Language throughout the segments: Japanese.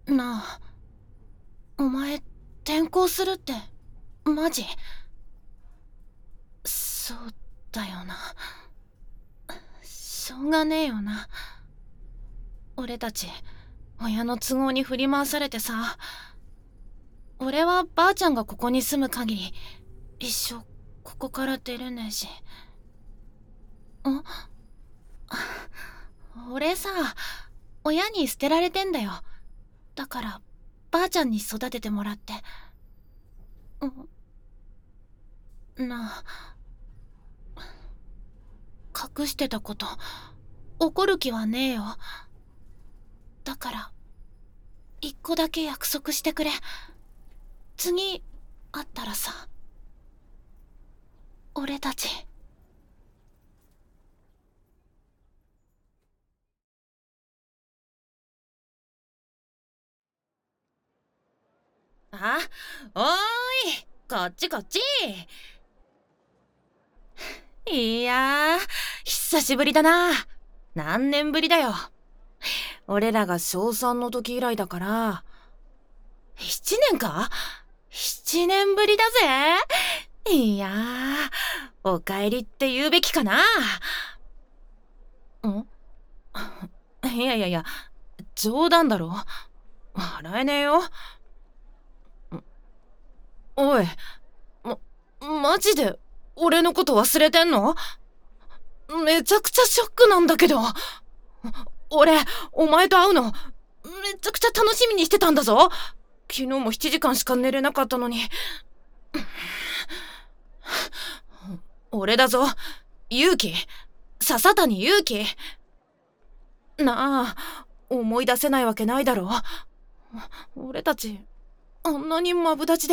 なあ、お前転校するってマジ？そうだよな。しょうがねえよな。俺たち親の都合に振り回されてさ。俺はばあちゃんがここに住む限り一生ここから出れねえし。俺さ、親に捨てられてんだよ。だからばあちゃんに育ててもらって。なあ、隠してたこと怒る気はねえよ。だから一個だけ約束してくれ。次会ったらさ、俺たち。あ、おーい、こっちこっち。いやー、久しぶりだな。何年ぶりだよ。俺らが小3の時以来だから、7年か？ 7 年ぶりだぜ。いやー、お帰りって言うべきかな。いやいやいや、冗談だろ。笑えねえよ。おい、マジで俺のこと忘れてんの？めちゃくちゃショックなんだけど。俺、お前と会うの、めちゃくちゃ楽しみにしてたんだぞ。昨日も7時間しか寝れなかったのに。俺だぞ、勇気。笹谷勇気。なあ、思い出せないわけないだろ。俺たち、あんなにマブダチで。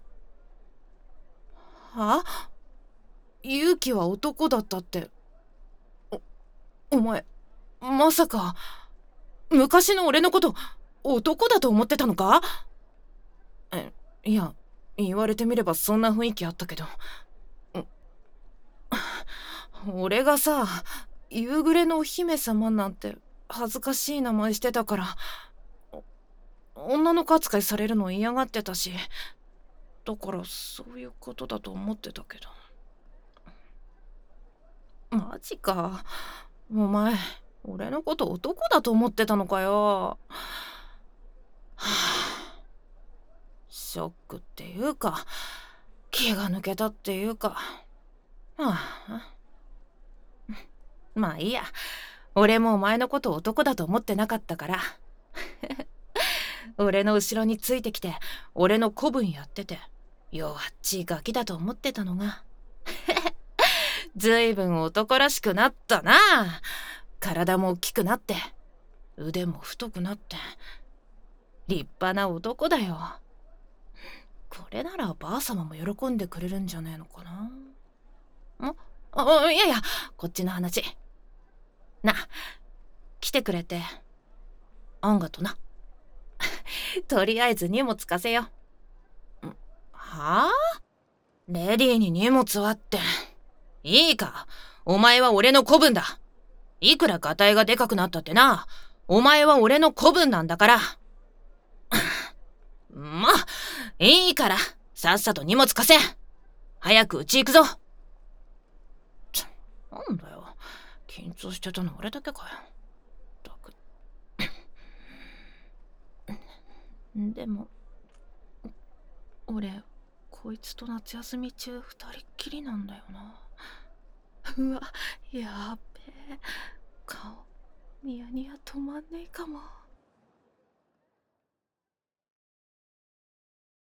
は？勇気は男だったって。お前、まさか、昔の俺のこと、男だと思ってたのか？いや、言われてみればそんな雰囲気あったけど。俺がさ、夕暮れのお姫様なんて恥ずかしい名前してたから、女の子扱いされるの嫌がってたし、だからそういうことだと思ってたけど。マジか。お前、俺のこと男だと思ってたのかよ。はあ、ショックっていうか、気が抜けたっていうか。はあ、まあいいや。俺もお前のこと男だと思ってなかったから。俺の後ろについてきて、俺の子分やってて、弱っちいガキだと思ってたのが。ずいぶん男らしくなったな。体も大きくなって、腕も太くなって、立派な男だよ。これならばあ様も喜んでくれるんじゃねえのかな。いやいや、こっちの話。な、来てくれて、あんがとな。とりあえず荷物貸せよ。はあ？レディーに荷物はって。いいか、お前は俺の子分だ。いくらガタイがでかくなったってな、お前は俺の子分なんだから。まあ、いいから、さっさと荷物貸せ。早く家行くぞ。なんだよ、緊張してたの俺だけかよ。ったく。でも、俺、こいつと夏休み中二人っきりなんだよな。うわ、やっべえ。顔、ニヤニヤ止まんねえかも。